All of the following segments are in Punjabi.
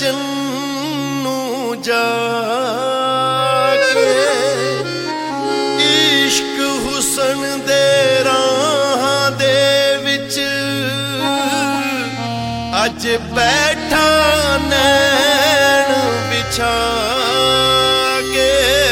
ਸੱਜਣ ਨੂੰ ਜਾ ਕੇ ਇਸ਼ਕ ਹੁਸਨ ਦੇ ਰਾਹਾਂ ਦੇ ਵਿੱਚ ਅੱਜ ਬੈਠਾ ਨੈਣ ਵਿਛਾ ਕੇ।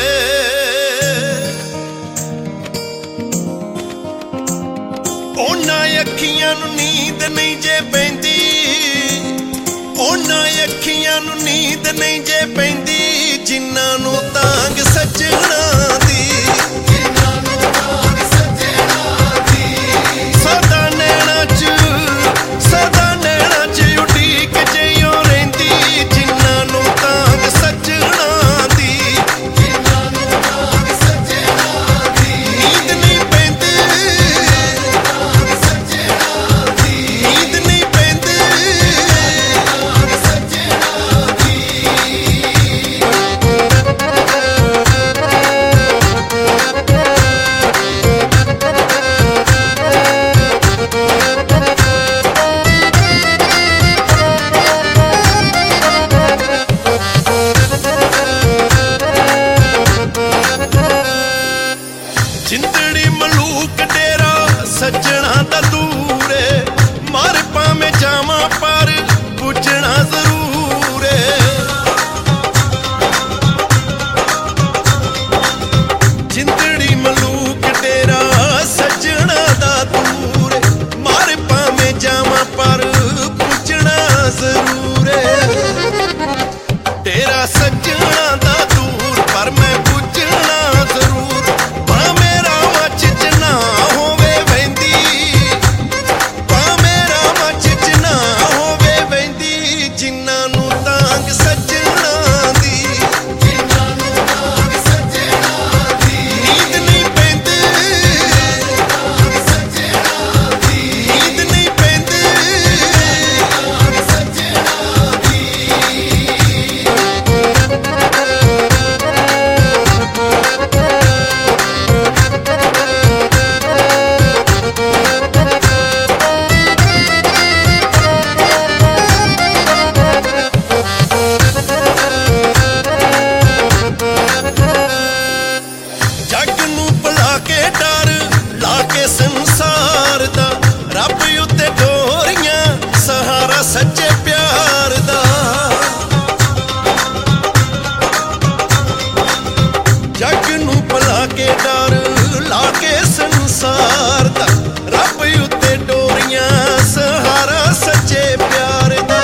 ਉਹਨਾਂ ਅੱਖੀਆਂ ਨੂੰ ਨੀਂਦ ਨਹੀਂ ਜੇ ਪੈਂਦੀ, ਉਹਨਾਂ ਅੱਖੀਆਂ ਨੂੰ ਨੀਂਦ ਨਹੀਂ ਜੇ ਪੈਂਦੀ ਜਿਨ੍ਹਾਂ ਨੂੰ ਤਾਂਗ ਸੱਜਣਾ ਦੀ, ਜਿਨ੍ਹਾਂ ਨੂੰ ਤਾਂਗ ਸੱਜਣਾ ਦੀ। ਸਦਾ ਨੈਣਾ ਚ, ਸਦਾ ਨੈਣਾ ਚ ਉਡੀਕ ਜਿਉਂ ਰਹਿੰਦੀ ਜਿਨ੍ਹਾਂ ਨੂੰ ਤਾਂਗ ਸੱਜਣਾ ਦੀ, ਜਿਨ੍ਹਾਂ ਨੂੰ ਤਾਂਗ ਸੱਜਣਾ ਦੀ। ਨੀਂਦ ਨਹੀਂ ਪੈਂਦੀ, ਤਾਂਗ ਸੱਜਣਾ ਦੀ, ਨੀਂਦ ਨਹੀਂ ਪੈਂਦੀ, ਤਾਂਗ ਸੱਜਣਾ ਦੀ। ਜਿੰਦੜੀ ਮਲੂਕ ਡੇਰਾ ਸੱਜਣਾ ਦਾ ਦੂਰ ਏ, ਮਰ ਭਾਵੇਂ ਜਾਵਾਂ ਪਰ ਪੁੱਜਣਾ ਜ਼ਰੂਰ ਏ। ਜਿੰਦੜੀ ਮਲੂਕ ਡੇਰਾ ਸੱਜਣਾ ਦਾ ਦੂਰ ਏ, ਮਰ ਭਾਵੇਂ ਜਾਵਾਂ ਪਰ ਪੁੱਜਣਾ ਜ਼ਰੂਰ ਏ। ਡੇਰਾ ਸੱਜਣਾ ਦਾ ਦੂਰ ਪਰ ਮੈਂ ਪੁੱਜਣਾ ਜ਼ਰੂਰ, ਭਾਵੇਂ ਰਾਵਾਂ ਚ ਨਾ ਹੋਵੇ ਵਹਿੰਦੀ, ਭਾਵੇਂ ਰਾਵਾਂ ਚ ਨਾ ਹੋਵੇ ਵਹਿੰਦੀ ਜਿਨ੍ਹਾਂ ਨੂੰ ਤਾਂਗ ਸੱਜਣਾ ਦੀ, ਜਿਨ੍ਹਾਂ ਨੂੰ ਤਾਂਗ ਸੱਜਣਾ ਦੀ। ਨੀਂਦ ਨਹੀਂ ਪੈਂਦੀ, ਤਾਂਗ ਸੱਜਣਾ ਦੀ, ਨੀਂਦ ਨਹੀਂ ਪੈਂਦੀ, ਤਾਂਗ ਸੱਜਣਾ ਦੀ। ਜੱਗ ਨੂੰ ਭੁਲਾ ਕੇ ਡਰ ਲਾ ਕੇ ਸੰਸਾਰ ਦਾ, ਰੱਬ ਉੱਤੇ ਡੋਰੀਆਂ ਸਹਾਰਾ ਸੱਚੇ ਪਿਆਰ ਦਾ। ਜੱਗ ਨੂੰ ਭੁਲਾ ਕੇ ਡਰ ਲਾ ਕੇ ਸੰਸਾਰ ਦਾ, ਰੱਬ ਉੱਤੇ ਡੋਰੀਆਂ ਸਹਾਰਾ ਸੱਚੇ ਪਿਆਰ ਦਾ।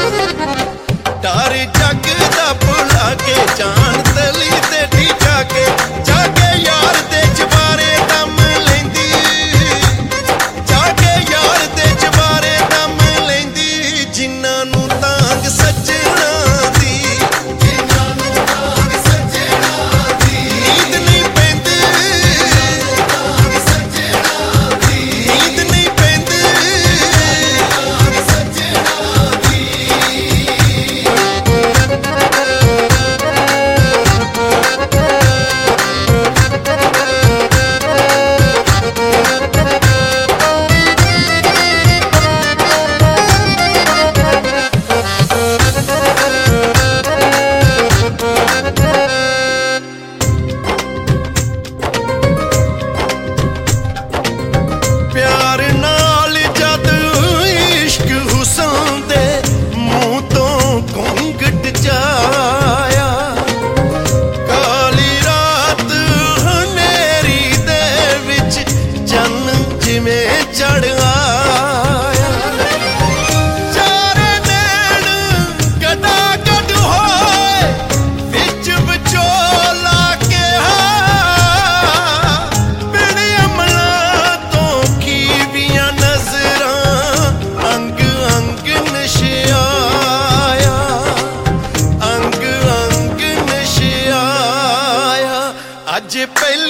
ਡਰ ਜੱਗ ਦਾ ਭੁਲਾ ਕੇ ਜਾਨ ਤਲੀ ਤੇ ਢੀਠਾ ਕੇ, ਜਾ ਕੇ ਯਾਰ ਦੇ ਚਬਾਰੇ ਦਮ ਲੈਂਦੀ, ਜਾ ਕੇ ਯਾਰ ਦੇ ਚਬਾਰੇ ਦਮ ਲੈਂਦੀ ਜਿਨ੍ਹਾਂ ਨੂੰ ਤਾਂਗ ਸੱਜਣਾ ਦੀ, ਜਿਨ੍ਹਾਂ ਨੂੰ ਤਾਂਗ ਸੱਜਣਾ ਦੀ। ਨੀਂਦ ਨਹੀਂ ਪੈਂਦੀ, ਤਾਂਗ ਸੱਜਣਾ ਦੀ, ਨੀਂਦ ਨਹੀਂ ਪੈਂਦੀ, ਤਾਂਗ ਸੱਜਣਾ ਦੀ। ਪਿਆਰ ਨਾਲ ਜਦ ਇਸ਼ਕ ਹੁਸਨ ਦੇ ਮੂੰਹ ਤੋਂ ਘੁੰਘਟ ਜਾਇਆ, ਕਾਲੀ ਰਾਤ ਹਨੇਰੀ ਦੇ ਵਿੱਚ ਚੰਨ ਜਿਵੇਂ ਚੜ ਆਇਆ। ਚਾਰੇ ਨੈਣ ਗਡਾ ਗਡ ਹੋਏ ਵਿੱਚ ਵਿਚੋਲਾ ਕਿਹਾ, ਬਿਨ ਅਮਲਾਂ ਤੋਂ ਖੀਵੀਆਂ ਨਜ਼ਰਾਂ ਅੰਗ ਅੰਗ ਨਸ਼ਿਆਇਆ, ਅੰਗ ਅੰਗ ਨਸ਼ਿਆਇਆ। ਅੱਜ ਪਹਿਲਾਂ